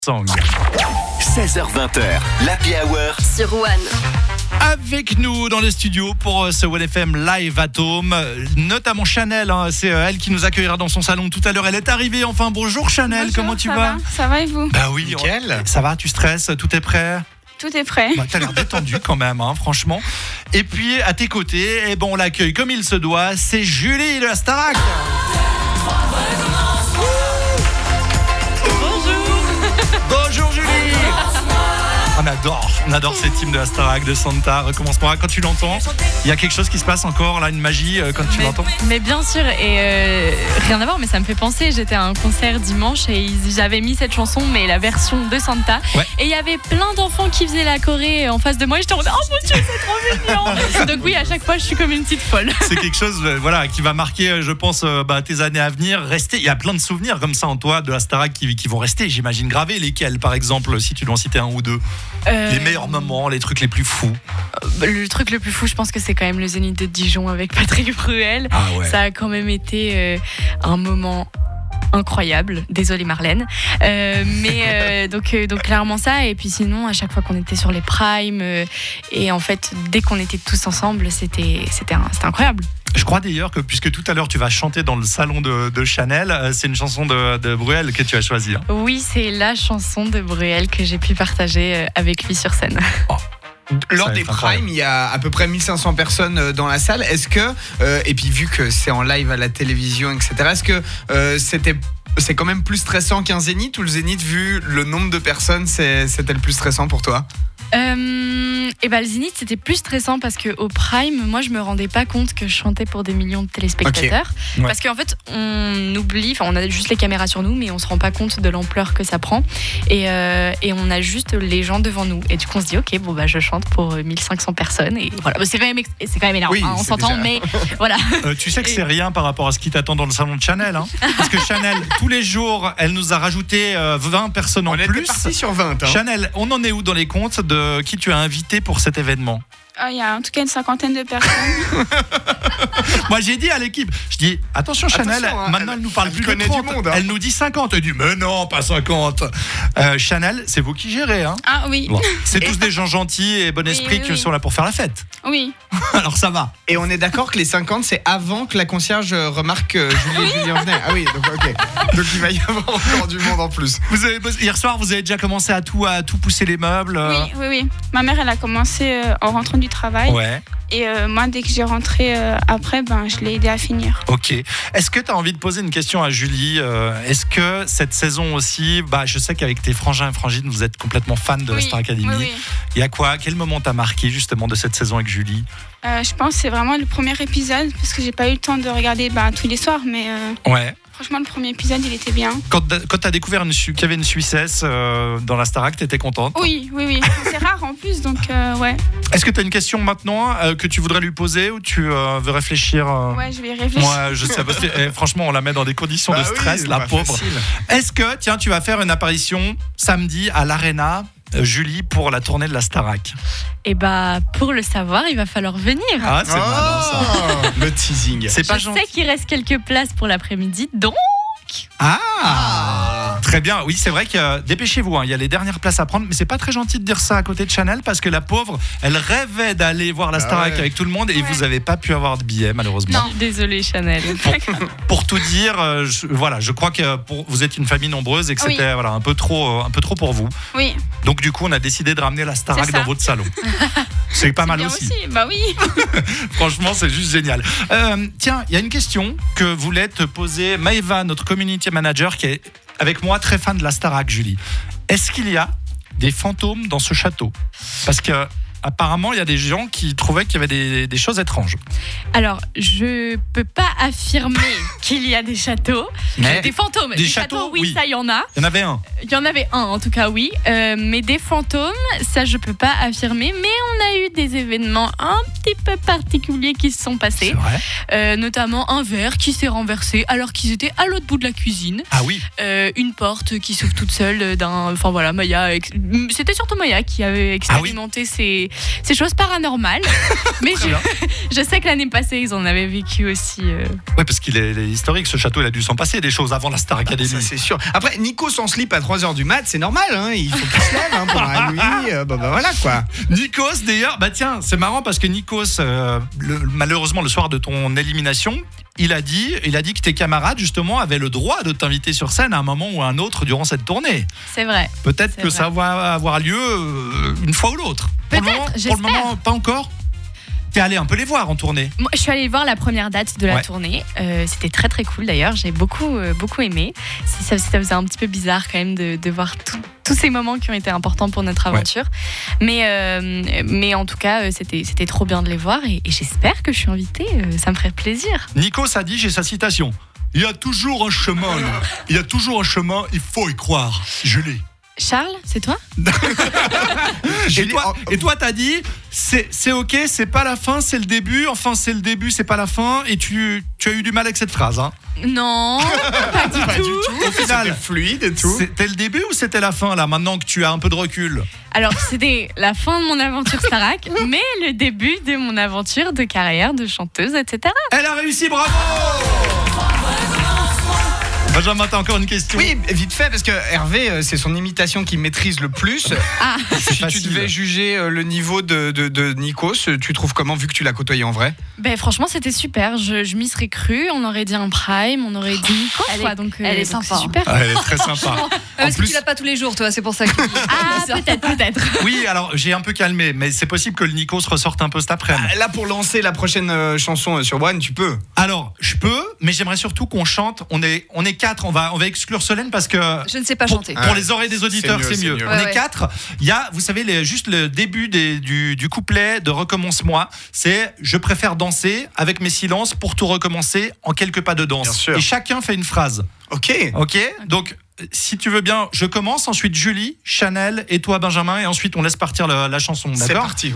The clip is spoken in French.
Song. 16h20, l'Happy Hour sur One. Avec nous dans les studios pour ce One FM Live at Home, notamment Chanel, c'est elle qui nous accueillera dans son salon tout à l'heure. Elle est arrivée enfin. Bonjour Chanel, Bonjour, comment tu vas? Ça va et vous? Bah oui, nickel. Ça va, tu stresses, tout est prêt? Tout est prêt. Bah, t'as l'air détendu quand même, franchement. Et puis à tes côtés, on l'accueille comme il se doit, c'est Julie de la Starac. Bonjour Julie. On adore ces teams de la Starac, de Santa. Recommence-moi, quand tu l'entends, il y a quelque chose qui se passe encore, là, une magie quand tu l'entends. Mais bien sûr, et rien à voir, mais ça me fait penser, j'étais à un concert dimanche et j'avais mis cette chanson, mais la version de Santa. Ouais. Et il y avait plein d'enfants qui faisaient la choré en face de moi et j'étais en mode, oh mon Dieu, c'est trop mignon. Donc oui, à chaque fois, je suis comme une petite folle. C'est quelque chose qui va marquer, je pense, tes années à venir. Il y a plein de souvenirs comme ça en toi de la Starac qui vont rester, j'imagine, gravés. Lesquels, par exemple, si tu dois en citer un ou deux? Les meilleurs moments, les trucs les plus fous. Le truc le plus fou, je pense que c'est quand même le Zénith de Dijon avec Patrick Bruel. Ah ouais. Ça a quand même été un moment incroyable. Désolée Marlène. Donc clairement ça. Et puis sinon, à chaque fois qu'on était sur les primes, et en fait, dès qu'on était tous ensemble, c'était incroyable. Je crois d'ailleurs que, puisque tout à l'heure tu vas chanter dans le salon de Chanel, c'est une chanson de Bruel que tu as choisie. Oui, c'est la chanson de Bruel que j'ai pu partager avec lui sur scène. Oh. Lors des primes, il y a à peu près 1500 personnes dans la salle. Est-ce que, et puis vu que c'est en live à la télévision, etc., est-ce que c'est quand même plus stressant qu'un Zénith, ou le Zénith, vu le nombre de personnes, c'était le plus stressant pour toi? Le Zénith, c'était plus stressant parce qu'au Prime, moi je me rendais pas compte que je chantais pour des millions de téléspectateurs. Okay. Ouais. Parce qu'en fait, on oublie, on a juste les caméras sur nous, mais on se rend pas compte de l'ampleur que ça prend. Et on a juste les gens devant nous. Et du coup, on se dit, ok, je chante pour 1500 personnes. Et voilà, c'est quand même énorme, oui, on s'entend, mais voilà. Tu sais que c'est rien par rapport à ce qui t'attend dans le salon de Chanel. Parce que Chanel, tous les jours, elle nous a rajouté 20 personnes en plus. On était parti sur 20. Chanel, on en est où dans les comptes de qui tu as invité pour cet événement? Il y a en tout cas une cinquantaine de personnes. Moi j'ai dit à l'équipe, je dis attention Chanel, maintenant elle nous parle plus de 30, du monde, elle nous dit 50, elle dit mais non pas 50. Chanel, c'est vous qui gérez Ah oui. Bon. C'est tous des gens gentils et bon esprit qui sont là pour faire la fête. Oui. Alors ça va. Et on est d'accord que les 50 c'est avant que la concierge remarque que Julie et Julien venaient. Ah oui, donc ok. Donc il va y avoir encore du monde en plus. Hier soir vous avez déjà commencé à tout pousser les meubles. Oui. Ma mère elle a commencé en rentrant du travail. Ouais. Et moi, dès que j'ai rentré après, je l'ai aidé à finir. Ok. Est-ce que tu as envie de poser une question à Julie? Est-ce que cette saison aussi, je sais qu'avec tes frangins et frangines, vous êtes complètement fans de la Star Academy. Oui. Il y a quoi? Quel moment t'as marqué justement de cette saison avec Julie? Je pense que c'est vraiment le premier épisode, parce que j'ai pas eu le temps de regarder tous les soirs, mais ouais. Franchement, le premier épisode, il était bien. Quand t'as découvert qu'il y avait une Suissesse dans la Starac, t'étais contente? Oui. C'est rare en plus, donc ouais. Est-ce que t'as une question maintenant que tu voudrais lui poser, ou tu veux réfléchir? Ouais, je vais y réfléchir. Moi, je sais, parce que franchement, on la met dans des conditions de stress, la pauvre. Facile. Est-ce que, tu vas faire une apparition samedi à l'Arena, Julie, pour la tournée de la Starac? Pour le savoir, il va falloir venir. Ah, c'est malin ça. Le teasing. Je sais qu'il reste quelques places pour l'après-midi, donc... Très bien, oui, c'est vrai que dépêchez-vous, il y a les dernières places à prendre, mais c'est pas très gentil de dire ça à côté de Chanel, parce que la pauvre, elle rêvait d'aller voir la Starac avec tout le monde, et vous avez pas pu avoir de billets malheureusement. Non, désolée Chanel. Pour tout dire, je crois que vous êtes une famille nombreuse et que c'était un peu trop pour vous. Oui. Donc du coup, on a décidé de ramener la Starac dans votre salon. C'est pas mal aussi. Oui. Franchement, c'est juste génial. Tiens, il y a une question que voulait te poser Maëva, notre community manager, qui est avec moi très fan de la Starac, Julie. Est-ce qu'il y a des fantômes dans ce château? Parce que apparemment, il y a des gens qui trouvaient qu'il y avait des choses étranges. Alors, je peux pas affirmer qu'il y a des châteaux. Mais des fantômes. Des châteaux, oui, ça, il y en a. Il y en avait un. Il y en avait un, en tout cas, oui. Mais des fantômes, ça, je peux pas affirmer. Mais on a eu des événements un petit peu particuliers qui se sont passés. C'est vrai. Notamment un verre qui s'est renversé alors qu'ils étaient à l'autre bout de la cuisine. Ah oui. Une porte qui s'ouvre toute seule Maya. C'était surtout Maya qui avait expérimenté ces ces choses paranormales. Mais je sais que l'année passée, ils en avaient vécu aussi. Oui, parce qu'il est historique, ce château, il a dû s'en passer des choses avant la Star Academy. Ça, c'est sûr. Après, Nico sans slip à 3h du mat, c'est normal, hein. Il faut qu'il se lève pour la nuit. Voilà quoi. Nikos, d'ailleurs, tiens, c'est marrant parce que Nikos, malheureusement, le soir de ton élimination, il a dit que tes camarades, justement, avaient le droit de t'inviter sur scène à un moment ou à un autre durant cette tournée. C'est vrai. Peut-être que ça va avoir lieu une fois ou l'autre. Peut-être, j'espère. Pour le moment, pas encore. T'es allé un peu les voir en tournée. Moi, je suis allée voir la première date de la tournée. C'était très très cool d'ailleurs. J'ai beaucoup aimé. Ça faisait un petit peu bizarre quand même de voir tous ces moments qui ont été importants pour notre aventure. Mais en tout cas, c'était trop bien de les voir et j'espère que je suis invitée. Ça me ferait plaisir. Nikos a dit, j'ai sa citation. Il y a toujours un chemin. Il y a toujours un chemin. Il faut y croire. Julie. Charles, c'est toi? Et toi, t'as dit, c'est ok, c'est pas la fin, c'est le début. Enfin, c'est le début, c'est pas la fin. Et tu as eu du mal avec cette phrase, hein? Non, pas du tout. Au final, c'était fluide et tout. C'était le début ou c'était la fin, là, maintenant que tu as un peu de recul? Alors, c'était la fin de mon aventure Starac, mais le début de mon aventure de carrière de chanteuse, etc. Elle a réussi, bravo! Benjamin, t'as encore une question? Oui, vite fait, parce que Hervé, c'est son imitation qu'il maîtrise le plus. Si tu devais juger le niveau de Nikos, tu trouves comment, vu que tu l'as côtoyé en vrai? Franchement, c'était super. Je m'y serais cru. On aurait dit un Prime, on aurait dit Nikos. Donc, elle est sympa. C'est super. Elle est très sympa. Parce que tu l'as pas tous les jours, toi, c'est pour ça que. Peut-être. Oui, alors j'ai un peu calmé, mais c'est possible que le Nikos ressorte un peu cet après-midi. Là, pour lancer la prochaine chanson sur One, tu peux. Alors, je peux, mais j'aimerais surtout qu'on chante. On est 4, on va exclure Solène parce que je ne sais pas chanter. Pour les oreilles des auditeurs, c'est mieux. On est 4. Il y a, vous savez, juste le début du couplet de Recommence-moi, c'est je préfère danser avec mes silences pour tout recommencer en quelques pas de danse. Et chacun fait une phrase. Ok. Donc, si tu veux bien, je commence, ensuite Julie, Chanel et toi Benjamin, et ensuite on laisse partir la chanson. C'est d'accord? parti.